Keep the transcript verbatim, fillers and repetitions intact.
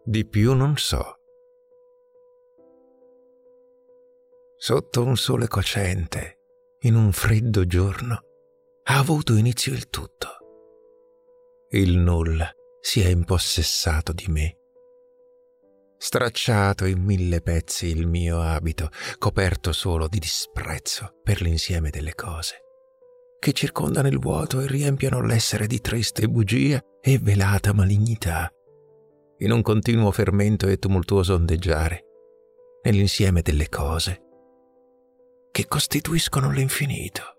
Di più non so. Sotto un sole cocente, in un freddo giorno, ha avuto inizio il tutto. Il nulla si è impossessato di me. Stracciato in mille pezzi il mio abito, coperto solo di disprezzo per l'insieme delle cose, che circondano il vuoto e riempiono l'essere di triste bugia e velata malignità, in un continuo fermento e tumultuoso ondeggiare, nell'insieme delle cose che costituiscono l'infinito.